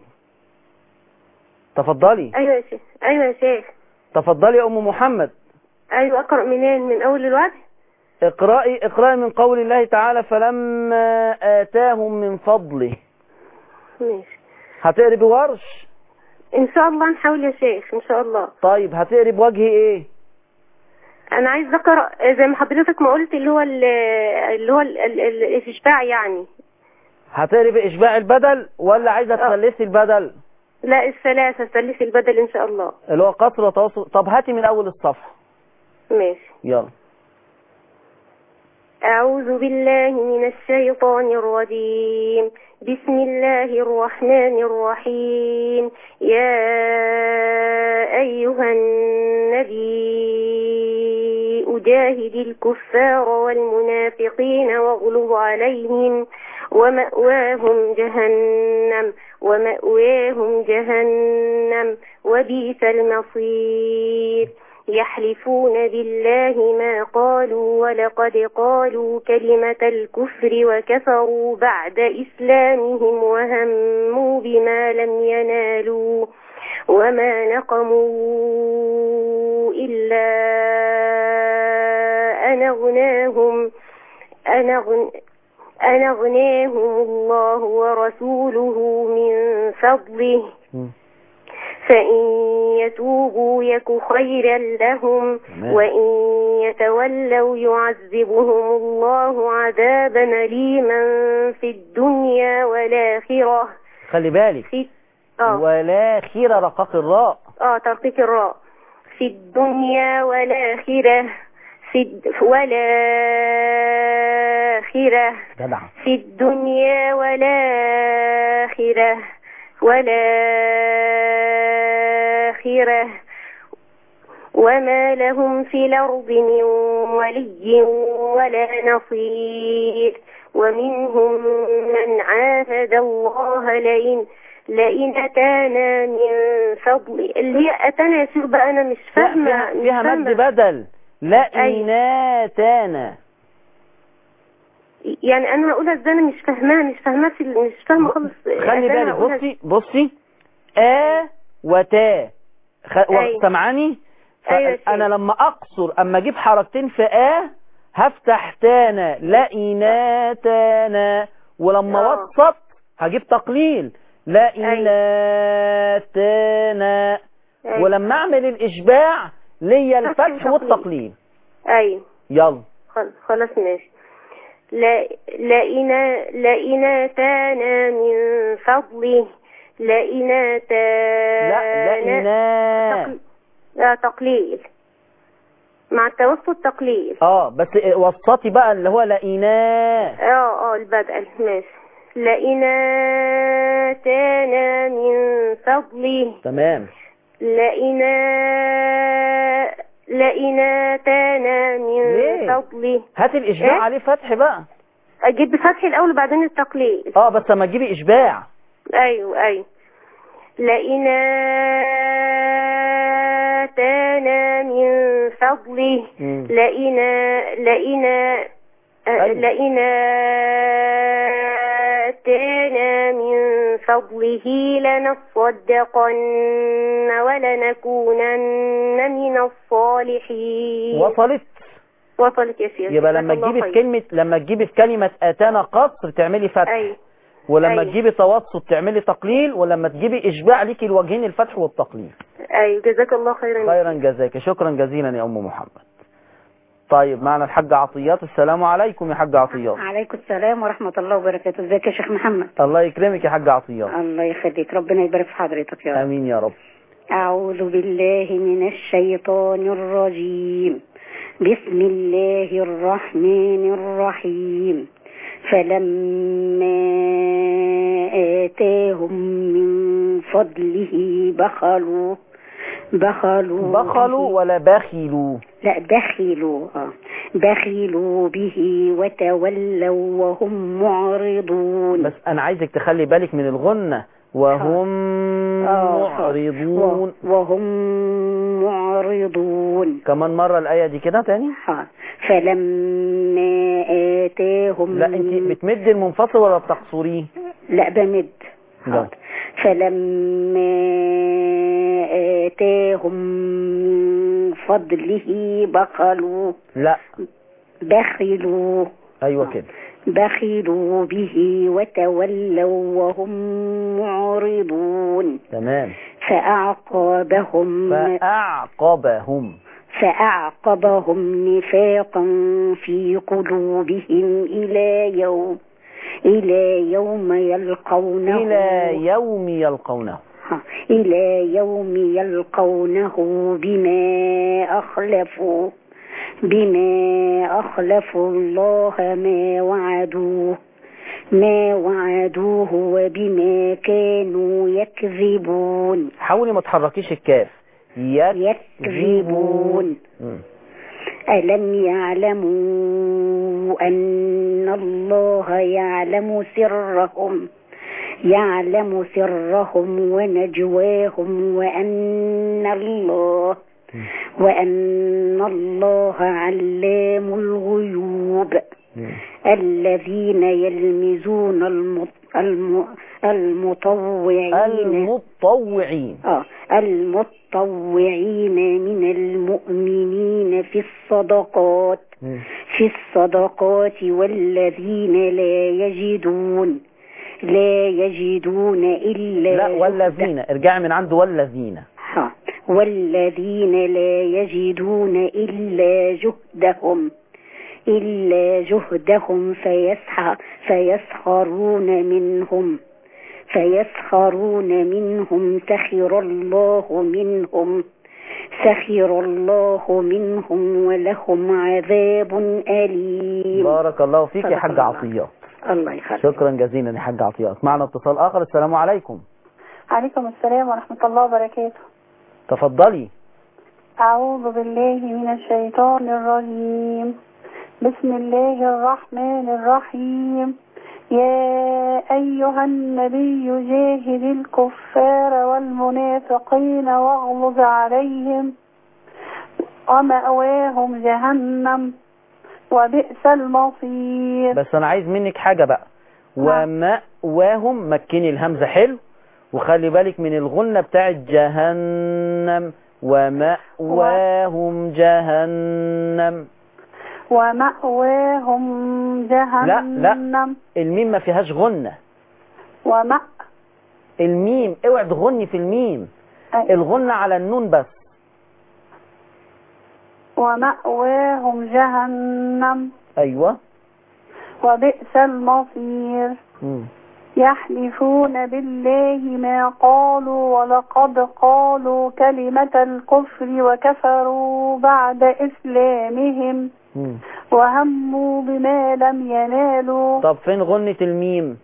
[SPEAKER 2] تفضلي.
[SPEAKER 8] ايوه يا شيخ. ايوه يا شيخ.
[SPEAKER 2] تفضلي يا أم محمد.
[SPEAKER 8] ايوه اقرأ منين؟ من اول الوقت؟
[SPEAKER 2] اقرأي من قول الله تعالى فلما آتاهم من فضله.
[SPEAKER 8] ماشي.
[SPEAKER 2] هتقري بورش؟
[SPEAKER 8] ان شاء الله نحاول يا شيخ ان شاء الله.
[SPEAKER 2] طيب هتقري بوجه ايه؟
[SPEAKER 8] انا عايز اقرأ زي ما حضرتك ما قلت اللي هو الاشباع يعني.
[SPEAKER 2] هتقري بإشباع البدل ولا عايزة تثلثي البدل؟
[SPEAKER 8] لا الثلاثة ثلثي البدل ان شاء الله.
[SPEAKER 2] اللي هو قصر وتواصل. طب هاتي من اول الصفحة.
[SPEAKER 8] ماشي.
[SPEAKER 2] يلا.
[SPEAKER 8] أعوذ بالله من الشيطان الرجيم. بسم الله الرحمن الرحيم. يا أيها النبي أجاهد الكفار والمنافقين واغلظ عليهم ومأواهم جهنم وبئس المصير يحلفون بالله ما قالوا ولقد قالوا كلمة الكفر وكفروا بعد إسلامهم وهموا بما لم ينالوا وما نقموا إلا أن أغناهم الله ورسوله من فضله فإن يتوبوا يك خيرا لهم وإن يتولوا يعذبهم الله عذابا أليما في الدنيا والآخرة.
[SPEAKER 2] خلي بالك والآخرة رقاق الراء.
[SPEAKER 8] ترقيق الراء. في الدنيا والآخرة في الدنيا والآخرة وما لهم في الأرض من ولي ولا نصير. ومنهم من عاهد الله لئن أتانا من فضل اللي هي أتانا يا شيخ بقى أنا مش فاهمة
[SPEAKER 2] فيها مد بدل لئن أتانا
[SPEAKER 8] يعني أنا هقولها ازاي؟ أنا مش فاهمة خالص.
[SPEAKER 2] خلي بالك بصي وتا سمعاني؟ أنا لما أقصر أما أجيب حركتين في هفتح تانا لئن تانا ولما وسط هجيب تقليل لئن تانا ولما أعمل الإشباع ليا الفتح والتقليل.
[SPEAKER 8] أيوه
[SPEAKER 2] يلا
[SPEAKER 8] خلاص ماشي. لئن آتانا من فضله لئن آتانا تقليل مع التوسط تقليل.
[SPEAKER 2] بس وسطي بقى اللي هو لئنا.
[SPEAKER 8] البدء ماشي. لئن آتانا من فضله.
[SPEAKER 2] تمام.
[SPEAKER 8] لئن آتانا من فضله.
[SPEAKER 2] هات الإشباع عليه فتح بقى.
[SPEAKER 8] أجيب بفتح الأول وبعدين التقليل.
[SPEAKER 2] بس لما تجيبي إشباع.
[SPEAKER 8] أيوه لئن آتانا من فضله لئن آتانا من فضله لنصدقن ولنكونن من الصالحين. وصلت يا سيدي.
[SPEAKER 2] يبقى لما تجيبي في كلمة آتانا قصر تعملي فتح. ولما تجيبي توسط تعملي تقليل، ولما تجيبي إشباع ليكي الوجهين الفتح والتقليل.
[SPEAKER 8] جزاك الله خيرا
[SPEAKER 2] جزاك. شكرا جزيلا يا أم محمد. طيب معنا الحاج عطيات. السلام عليكم يا حاج عطيات.
[SPEAKER 9] عليكم السلام ورحمة الله وبركاته. ازيك يا شيخ محمد؟
[SPEAKER 2] الله يكرمك يا حاج عطيات.
[SPEAKER 9] الله يخليك، ربنا يبارك في حضرتك يا رب.
[SPEAKER 2] امين يا رب.
[SPEAKER 9] أعوذ بالله من الشيطان الرجيم. بسم الله الرحمن الرحيم. فلما آتاهم من فضله بخلوا
[SPEAKER 2] ولا بخلوا؟
[SPEAKER 9] لا بخلوا به وتولوا وهم معرضون.
[SPEAKER 2] بس أنا عايزك تخلي بالك من الغنة. وهم معرضون. كمان مرة الآية دي كده تاني.
[SPEAKER 9] فلما آتاهم.
[SPEAKER 2] لا انت بتمد المنفصل ولا بتقصريه؟
[SPEAKER 9] لا بمد. فلما آتاهم من فضله بخلوا.
[SPEAKER 2] ايوه كده.
[SPEAKER 9] بخلوا به وتولوا وهم معرضون.
[SPEAKER 2] تمام.
[SPEAKER 9] فأعقبهم نفاقا في قلوبهم إلى يوم يلقونه بما أخلفوا الله ما وعدوه وبما كانوا يكذبون.
[SPEAKER 2] حاولي ما تحركيش الكاف.
[SPEAKER 9] يكذبون. ألم يعلموا أن الله يعلم سرهم ونجواهم وأن الله علام الغيوب. الذين يلمزون المطوعين من المؤمنين في الصدقات والذين لا يجدون إلا
[SPEAKER 2] لا والذين ارجع من عنده
[SPEAKER 9] والذين لا يجدون إلا جهدهم فيسخرون منهم سخر الله منهم ولهم عذاب أليم.
[SPEAKER 2] بارك الله فيك يا حاج عطيات.
[SPEAKER 9] الله يخليك.
[SPEAKER 2] شكرا جزيلا يا حاج عطيات. معنا اتصال آخر. السلام عليكم.
[SPEAKER 10] عليكم السلام ورحمة الله وبركاته.
[SPEAKER 2] تفضلي.
[SPEAKER 10] أعوذ بالله من الشيطان الرجيم. بسم الله الرحمن الرحيم. يا أيها النبي جاهد الكفار والمنافقين واغلظ عليهم ومأواهم جهنم وبئس المصير.
[SPEAKER 2] بس أنا عايز منك حاجة بقى. ومأواهم مكني الهمزة حلو، وخلي بالك من الغنة بتاعت جهنم. ومأواهم جهنم.
[SPEAKER 10] ومأواهم جهنم.
[SPEAKER 2] لا الميم ما فيهاش غنة. الميم اوعي تغني في الميم. الغنة على النون بس.
[SPEAKER 10] ومأواهم جهنم.
[SPEAKER 2] ايوه.
[SPEAKER 10] وبئس المصير. يحلفون بالله ما قالوا ولقد قالوا كلمة الكفر وكفروا بعد إسلامهم وهموا بما لم ينالوا.
[SPEAKER 2] طب فين غنة الميم؟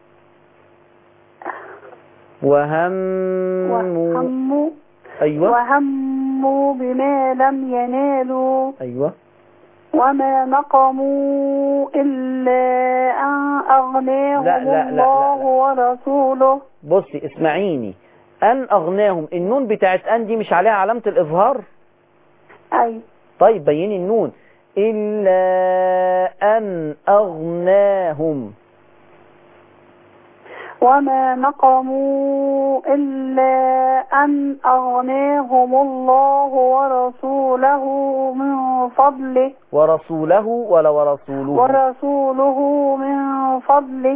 [SPEAKER 2] وهموا. أيوة.
[SPEAKER 10] وهموا بما لم ينالوا.
[SPEAKER 2] أيوة.
[SPEAKER 10] وما نقموا إلا أن أغناهم الله ورسوله.
[SPEAKER 2] بصي اسمعيني، أن أغناهم، النون بتاعت أن دي مش عليها علامة الإظهار؟
[SPEAKER 10] أي.
[SPEAKER 2] طيب بيني النون. إلا أن أغناهم.
[SPEAKER 10] وما نقموا إلا أن أغناهم الله ورسوله من فضله.
[SPEAKER 2] ورسوله ولا ورسوله؟
[SPEAKER 10] ورسوله من فضله.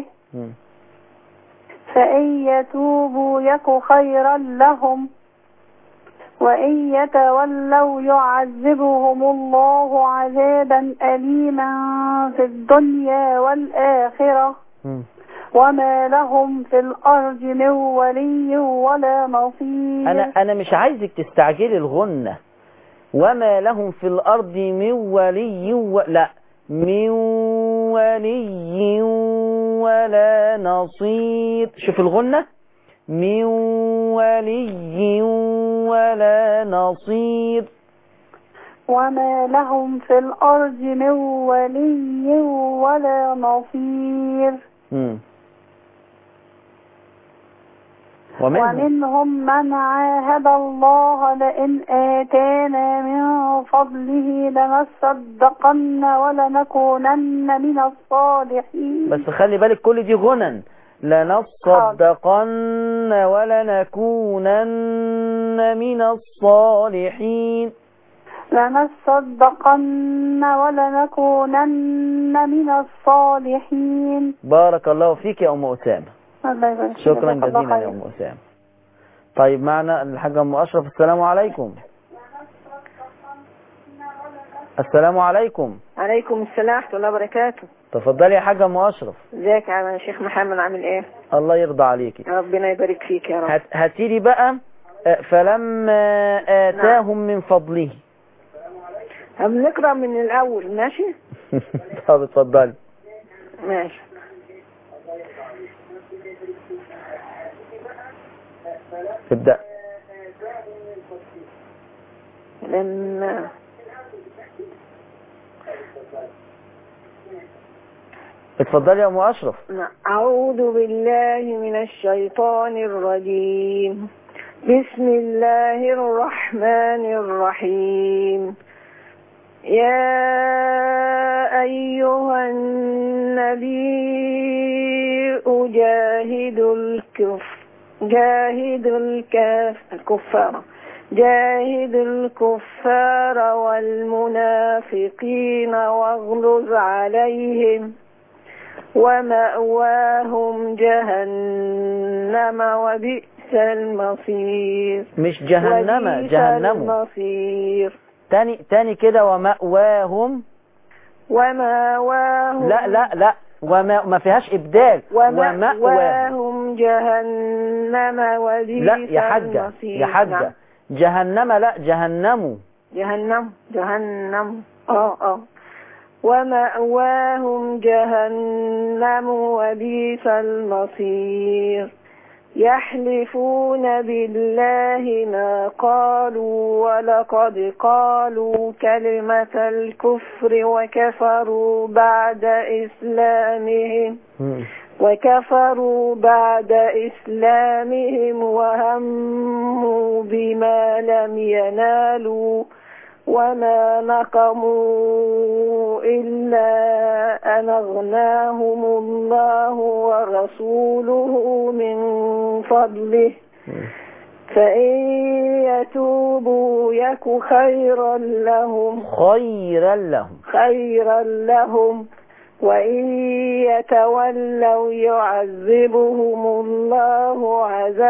[SPEAKER 10] فإن يتوبوا يك خيرا لهم وإن يتولوا يعذبهم الله عذابا أليما في الدنيا والآخرة وما لهم في الأرض من ولي ولا نصير.
[SPEAKER 2] أنا مش عايزك تستعجلي الغنة. وما لهم في الأرض من ولي لا، من ولي ولا نصير. شوف الغنة، من ولي ولا نصير.
[SPEAKER 10] وما لهم في الأرض من ولي ولا نصير. ومنهم من عاهد الله لئن آتانا من فضله لنصدقن ولنكونن من الصالحين.
[SPEAKER 2] بس خلي بالك كل دي غنن. لنصدقن ولنكونن من الصالحين.
[SPEAKER 10] لنصدقن ولنكونن من الصالحين.
[SPEAKER 2] بارك الله فيك يا أم أسامة.
[SPEAKER 10] الله يبارك.
[SPEAKER 2] شكرا جزيلا يا أم أسامة. طيب معنا الحاجة أم أشرف. السلام عليكم. السلام عليكم.
[SPEAKER 11] عليكم السلام ورحمة الله وبركاته.
[SPEAKER 2] تفضلي يا حاجة أم أشرف.
[SPEAKER 11] ازيك يا شيخ محمد، عامل ايه؟
[SPEAKER 2] الله يرضى عليكي.
[SPEAKER 11] ربنا يبارك فيك يا رب.
[SPEAKER 2] هاتيلي بقى فلما آتاهم من فضله.
[SPEAKER 11] هنقرأ من الأول ماشي؟
[SPEAKER 2] طب اتفضلي.
[SPEAKER 11] ماشي.
[SPEAKER 2] ابدأ.
[SPEAKER 11] لما
[SPEAKER 2] اتفضلي يا أم أشرف.
[SPEAKER 11] أعوذ بالله من الشيطان الرجيم. بسم الله الرحمن الرحيم. يا أيها النبي جاهد الكفار والمنافقين واغلظ عليهم ومأواهم جهنم وبئس المصير.
[SPEAKER 2] مش جهنم، جهنم.
[SPEAKER 11] المصير.
[SPEAKER 2] تاني كده. ومأواهم. لا ما فيهاش إبدال.
[SPEAKER 11] ومأواهم جهنم وبئس المصير.
[SPEAKER 2] لا يا حاجة جهنم، لا جهنم.
[SPEAKER 11] ومأواهم جهنم وبئس المصير. يحلفون بالله ما قالوا ولقد قالوا كلمة الكفر وكفروا بعد إسلامهم وهموا بما لم ينالوا وما نقموا إلا أن أغناهم الله ورسوله من فضله فإن يتوبوا يك خيرا لهم وإن يتولوا يعذبهم الله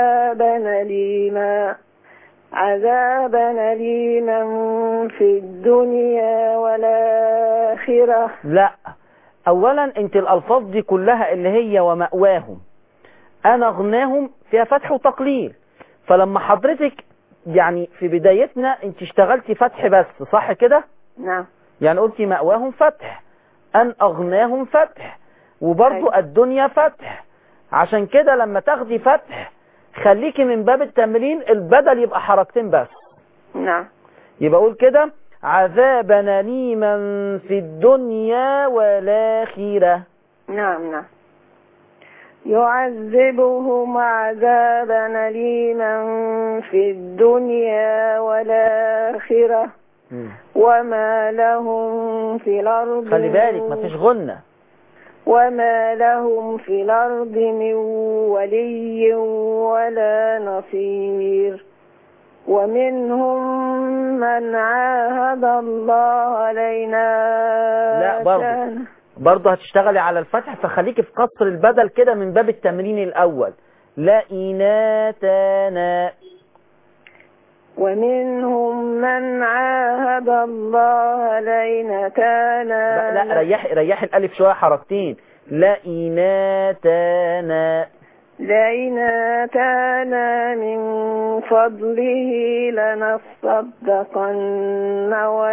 [SPEAKER 11] عذابا أليما في الدنيا والآخرة.
[SPEAKER 2] لا اولا انت الالفاظ دي كلها اللي هي ومأواهم انا اغناهم فيها فتح وتقليل، فلما حضرتك يعني في بدايتنا انت اشتغلتي فتح بس، صح كده؟
[SPEAKER 11] نعم.
[SPEAKER 2] يعني قلتي مأواهم فتح، ان اغناهم فتح، وبرضو الدنيا فتح. عشان كده لما تاخدي فتح خليكي من باب التمرين البدل يبقى حركتين بس.
[SPEAKER 11] نعم.
[SPEAKER 2] يبقى اقول كده عذابا أليما في الدنيا والآخرة.
[SPEAKER 11] نعم نعم. يعذبهم عذابا أليما في الدنيا والآخرة وما لهم في الأرض،
[SPEAKER 2] خلي بالك ما فيش غنة،
[SPEAKER 11] وما لهم في الأرض من ولي ولا نصير. ومنهم من عاهد الله لينا.
[SPEAKER 2] لا برضه هتشتغلي على الفتح، فخليكي في قصر البدل كده من باب التمرين الأول. لئناتنا.
[SPEAKER 11] ومنهم من عاهد الله لينتانا.
[SPEAKER 2] لا ريحي الألف شوية حركتين. لئناتنا.
[SPEAKER 11] لئن آتانا من فضله لنصدقن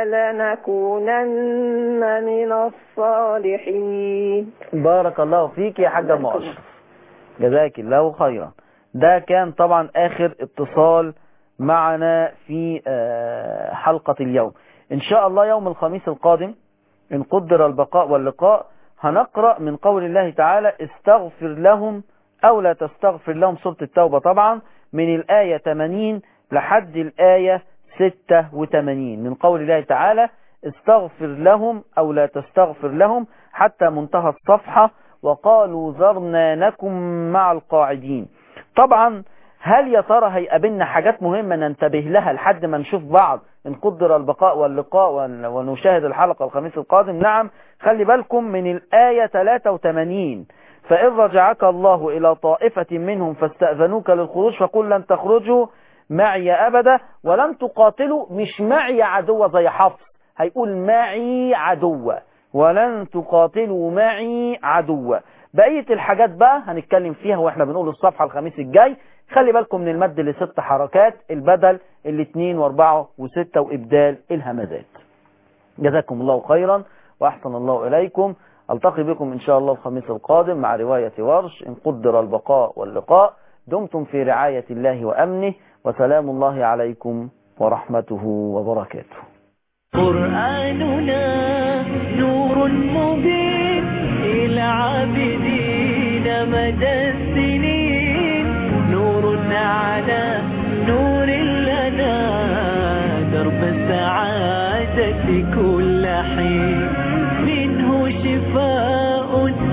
[SPEAKER 11] ولنكونن من الصالحين.
[SPEAKER 2] بارك الله فيك يا حاجة أم أشرف، جزاك الله خيرا. ده كان طبعا آخر اتصال معنا في حلقة اليوم. إن شاء الله يوم الخميس القادم إن قدر البقاء واللقاء هنقرأ من قول الله تعالى استغفر لهم أو لا تستغفر لهم، سورة التوبة طبعا، من الآية 80 لحد الآية 86 من قول الله تعالى استغفر لهم أو لا تستغفر لهم حتى منتهى الصفحة وقالوا ذرنا نكن مع القاعدين. طبعا هل يا ترى هيقابلنا حاجات مهمة ننتبه لها لحد ما نشوف بعض إن قدر البقاء واللقاء ونشاهد الحلقة الخميس القادم؟ نعم، خلي بالكم من الآية 83 فإن رجعك الله إلى طائفة منهم فاستأذنوك للخروج فقل لن تخرجوا معي أبدا ولن تقاتلوا، مش معي عدوة زي حفص، هيقول معي عدوة، ولن تقاتلوا معي عدوة. بقية الحاجات بقى هنتكلم فيها واحنا بنقول الصفحة الخميس الجاي. خلي بالكم من المد ل6 حركات، البدل 2 و4 و6 وإبدال الهمزات. جزاكم الله خيرا وأحسن الله إليكم. ألتقي بكم إن شاء الله الخميس القادم مع رواية ورش إن قدر البقاء واللقاء. دمتم في رعاية الله وأمنه، وسلام الله عليكم ورحمته وبركاته.
[SPEAKER 1] قرآننا نور مبين إلى عابدين مدى السنين، نور على نور لنا درب السعادة كل حين، منه شفاء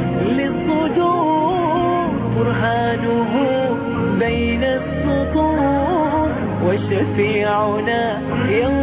[SPEAKER 1] للصدور برهانه بين السطور وشفيعنا يوم